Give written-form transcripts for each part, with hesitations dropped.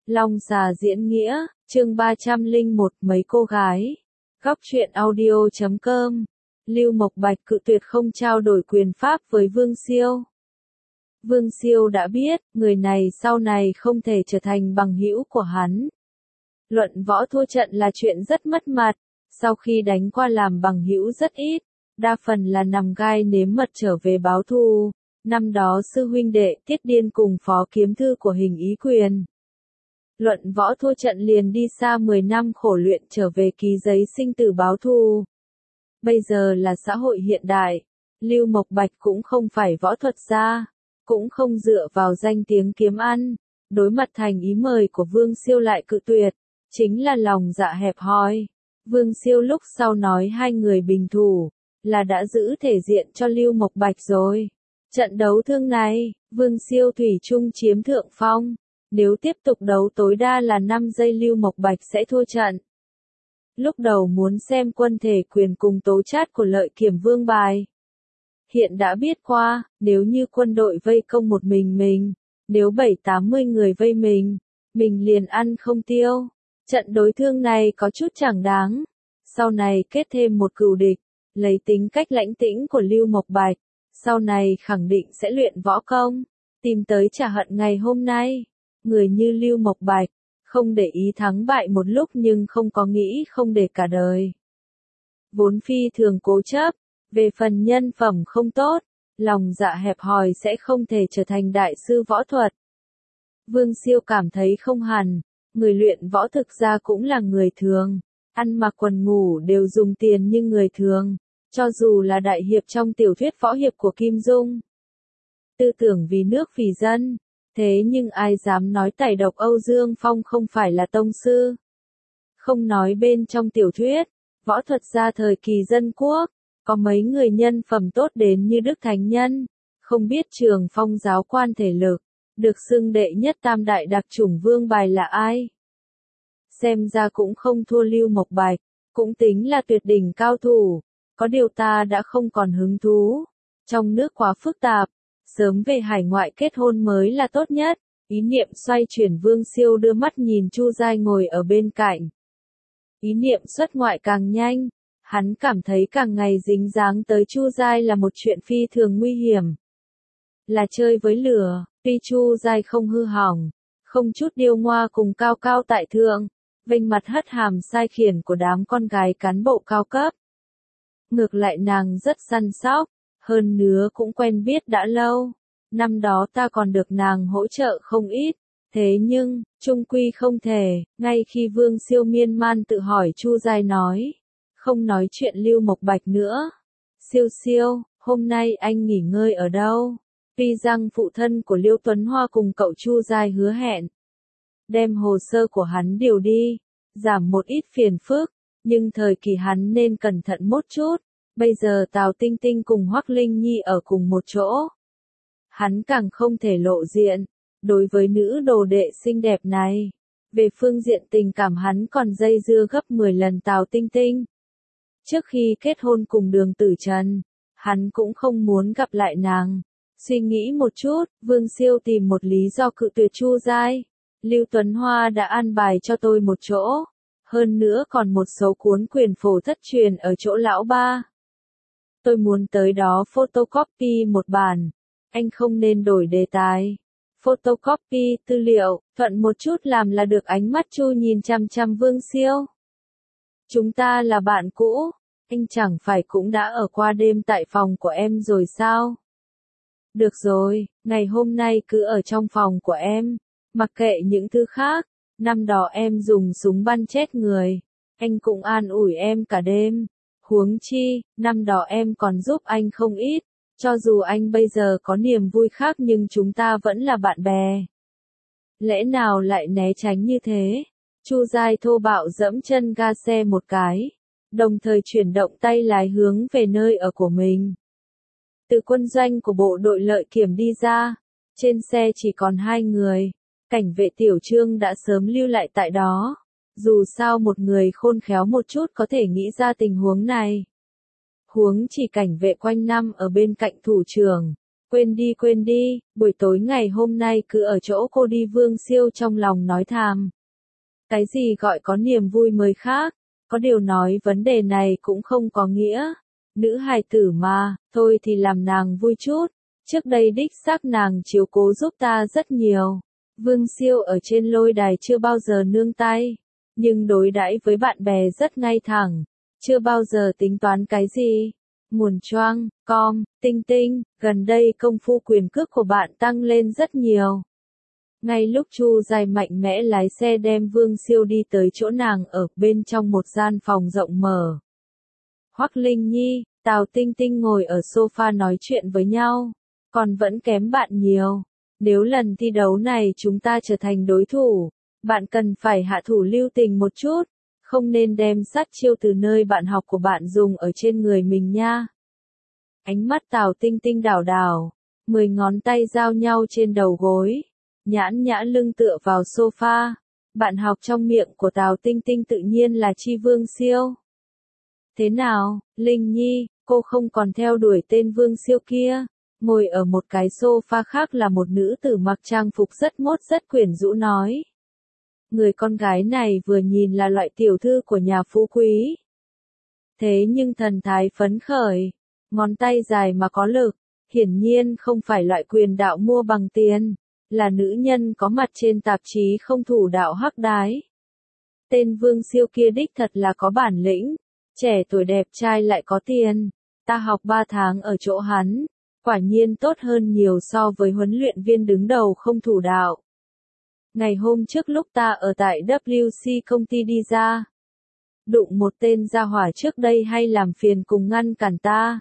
Long Xà diễn nghĩa, chương 301 mấy cô gái. Góc truyện audio.com. Lưu Mộc Bạch cự tuyệt không trao đổi quyền pháp với Vương Siêu. Vương Siêu đã biết, người này sau này không thể trở thành bằng hữu của hắn. Luận võ thua trận là chuyện rất mất mặt, sau khi đánh qua làm bằng hữu rất ít, đa phần là nằm gai nếm mật trở về báo thù. Năm đó sư huynh đệ Tiết Điên cùng phó kiếm thư của Hình Ý Quyền. Luận võ thua trận liền đi xa 10 năm khổ luyện trở về ký giấy sinh tử báo thù. Bây giờ là xã hội hiện đại, Lưu Mộc Bạch cũng không phải võ thuật gia, cũng không dựa vào danh tiếng kiếm ăn, đối mặt thành ý mời của Vương Siêu lại cự tuyệt, chính là lòng dạ hẹp hòi. Vương Siêu lúc sau nói hai người bình thủ, là đã giữ thể diện cho Lưu Mộc Bạch rồi. Trận đấu thương này, Vương Siêu thủy chung chiếm thượng phong. Nếu tiếp tục đấu tối đa là 5 giây Lưu Mộc Bạch sẽ thua trận. Lúc đầu muốn xem quân thể quyền cùng tố chát của Lợi Kiểm Vương bài. Hiện đã biết qua, nếu như quân đội vây công một mình, nếu 7-80 người vây mình liền ăn không tiêu. Trận đối thương này có chút chẳng đáng. Sau này kết thêm một cừu địch, lấy tính cách lãnh tĩnh của Lưu Mộc Bạch, sau này khẳng định sẽ luyện võ công, tìm tới trả hận ngày hôm nay. Người như Lưu Mộc Bạch, không để ý thắng bại một lúc nhưng không có nghĩ không để cả đời. Vốn phi thường cố chấp, về phần nhân phẩm không tốt, lòng dạ hẹp hòi sẽ không thể trở thành đại sư võ thuật. Vương Siêu cảm thấy không hẳn, người luyện võ thực ra cũng là người thường, ăn mặc quần ngủ đều dùng tiền như người thường, cho dù là đại hiệp trong tiểu thuyết võ hiệp của Kim Dung. Tư tưởng vì nước vì dân. Thế nhưng ai dám nói tẩy độc Âu Dương Phong không phải là tông sư? Không nói bên trong tiểu thuyết, võ thuật gia thời kỳ dân quốc, có mấy người nhân phẩm tốt đến như Đức Thánh Nhân, không biết Trường Phong giáo quan thể lực, được xưng đệ nhất tam đại đặc chủng vương bài là ai? Xem ra cũng không thua Lưu Mộc Bạch, cũng tính là tuyệt đỉnh cao thủ, có điều ta đã không còn hứng thú. Trong nước quá phức tạp. Sớm về hải ngoại kết hôn mới là tốt nhất. Ý niệm xoay chuyển. Vương Siêu đưa mắt nhìn Chu Giai ngồi ở bên cạnh. Ý niệm xuất ngoại càng nhanh, hắn cảm thấy càng ngày dính dáng tới Chu Giai là một chuyện phi thường nguy hiểm. Là chơi với lửa, tuy Chu Giai không hư hỏng, không chút điêu ngoa cùng cao cao tại thượng, vênh mặt hất hàm sai khiển của đám con gái cán bộ cao cấp. Ngược lại nàng rất săn sóc. Hơn nữa cũng quen biết đã lâu, năm đó ta còn được nàng hỗ trợ không ít, thế nhưng, chung quy không thể, ngay khi Vương Siêu miên man tự hỏi Chu Giai nói, không nói chuyện Lưu Mộc Bạch nữa. Siêu, hôm nay anh nghỉ ngơi ở đâu? Tuy rằng phụ thân của Liêu Tuấn Hoa cùng cậu Chu Giai hứa hẹn, đem hồ sơ của hắn điều đi, giảm một ít phiền phức, nhưng thời kỳ hắn nên cẩn thận một chút. Bây giờ Tào Tinh Tinh cùng Hoắc Linh Nhi ở cùng một chỗ. Hắn càng không thể lộ diện, đối với nữ đồ đệ xinh đẹp này. Về phương diện tình cảm hắn còn dây dưa gấp 10 lần Tào Tinh Tinh. Trước khi kết hôn cùng Đường Tử Trần, hắn cũng không muốn gặp lại nàng. Suy nghĩ một chút, Vương Siêu tìm một lý do cự tuyệt Chu Giai. Lưu Tuấn Hoa đã an bài cho tôi một chỗ. Hơn nữa còn một số cuốn quyền phổ thất truyền ở chỗ lão ba. Tôi muốn tới đó photocopy một bản. Anh không nên đổi đề tài. Photocopy tư liệu, thuận một chút làm là được. Ánh mắt Chu nhìn chằm chằm Vương Siêu. Chúng ta là bạn cũ, anh chẳng phải cũng đã ở qua đêm tại phòng của em rồi sao? Được rồi, ngày hôm nay cứ ở trong phòng của em, mặc kệ những thứ khác. Năm đó em dùng súng bắn chết người, anh cũng an ủi em cả đêm. Huống chi, năm đó em còn giúp anh không ít, cho dù anh bây giờ có niềm vui khác nhưng chúng ta vẫn là bạn bè. Lẽ nào lại né tránh như thế? Chu Giai thô bạo dẫm chân ga xe một cái, đồng thời chuyển động tay lái hướng về nơi ở của mình. Từ quân doanh của bộ đội Lợi Kiểm đi ra, trên xe chỉ còn 2 người, cảnh vệ Tiểu Trương đã sớm lưu lại tại đó. Dù sao một người khôn khéo một chút có thể nghĩ ra tình huống này. Huống chỉ cảnh vệ quanh năm ở bên cạnh thủ trưởng, Quên đi, buổi tối ngày hôm nay cứ ở chỗ cô đi, Vương Siêu trong lòng nói thầm. Cái gì gọi có niềm vui mới khác, có điều nói vấn đề này cũng không có nghĩa. Nữ hài tử mà, thôi thì làm nàng vui chút, trước đây đích xác nàng chiếu cố giúp ta rất nhiều. Vương Siêu ở trên lôi đài chưa bao giờ nương tay, nhưng đối đãi với bạn bè rất ngay thẳng, chưa bao giờ tính toán cái gì. Nguồn choang, com, tinh tinh, gần đây công phu quyền cước của bạn tăng lên rất nhiều. Ngay lúc Chu Dài mạnh mẽ lái xe đem Vương Siêu đi tới chỗ nàng ở bên trong một gian phòng rộng mở. Hoắc Linh Nhi, Tào Tinh Tinh ngồi ở sofa nói chuyện với nhau, còn vẫn kém bạn nhiều. Nếu lần thi đấu này chúng ta trở thành đối thủ, bạn cần phải hạ thủ lưu tình một chút, không nên đem sát chiêu từ nơi bạn học của bạn dùng ở trên người mình nha. Ánh mắt Tào Tinh Tinh đảo đảo, 10 ngón tay giao nhau trên đầu gối, nhãn nhã lưng tựa vào sofa. Bạn học trong miệng của Tào Tinh Tinh tự nhiên là Chi Vương Siêu. Thế nào, Linh Nhi, cô không còn theo đuổi tên Vương Siêu kia? Ngồi ở một cái sofa khác là một nữ tử mặc trang phục rất mốt rất quyến rũ nói. Người con gái này vừa nhìn là loại tiểu thư của nhà phú quý. Thế nhưng thần thái phấn khởi, ngón tay dài mà có lực, hiển nhiên không phải loại quyền đạo mua bằng tiền, là nữ nhân có mặt trên tạp chí không thủ đạo hắc đái. Tên Vương Siêu kia đích thật là có bản lĩnh, trẻ tuổi đẹp trai lại có tiền, ta học 3 tháng ở chỗ hắn, quả nhiên tốt hơn nhiều so với huấn luyện viên đứng đầu không thủ đạo. Ngày hôm trước lúc ta ở tại WC công ty đi ra, đụng một tên gia hỏa trước đây hay làm phiền cùng ngăn cản ta.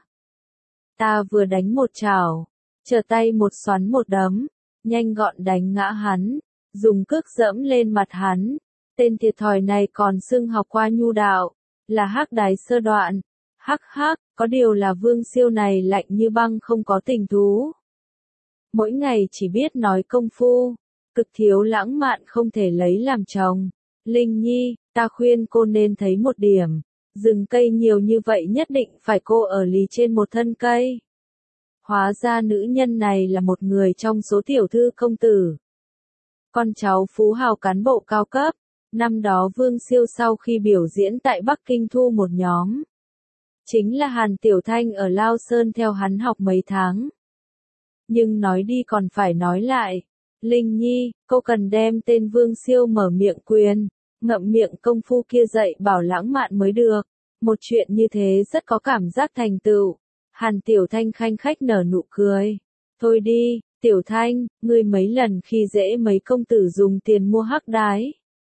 Ta vừa đánh một chảo, trở tay một xoắn một đấm, nhanh gọn đánh ngã hắn, dùng cước dẫm lên mặt hắn. Tên thiệt thòi này còn xưng học qua nhu đạo, là hắc đái sơ đoạn. Hắc hắc, có điều là Vương Siêu này lạnh như băng không có tình thú. Mỗi ngày chỉ biết nói công phu, cực thiếu lãng mạn không thể lấy làm chồng. Linh Nhi, ta khuyên cô nên thấy một điểm, rừng cây nhiều như vậy nhất định phải cô ở lì trên một thân cây. Hóa ra nữ nhân này là một người trong số tiểu thư công tử. Con cháu phú hào cán bộ cao cấp, năm đó Vương Siêu sau khi biểu diễn tại Bắc Kinh thu một nhóm. Chính là Hàn Tiểu Thanh ở Lao Sơn theo hắn học mấy tháng. Nhưng nói đi còn phải nói lại. Linh Nhi, cô cần đem tên Vương Siêu mở miệng quyền, ngậm miệng công phu kia dạy bảo lãng mạn mới được. Một chuyện như thế rất có cảm giác thành tựu. Hàn Tiểu Thanh khanh khách nở nụ cười. Thôi đi, Tiểu Thanh, ngươi mấy lần khi dễ mấy công tử dùng tiền mua hắc đái.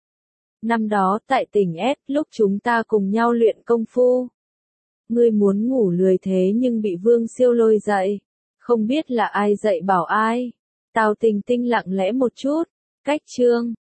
Năm đó tại tỉnh S lúc chúng ta cùng nhau luyện công phu. Ngươi muốn ngủ lười thế nhưng bị Vương Siêu lôi dậy. Không biết là ai dạy bảo ai. Tào Tình Tinh lặng lẽ một chút. Cách chương.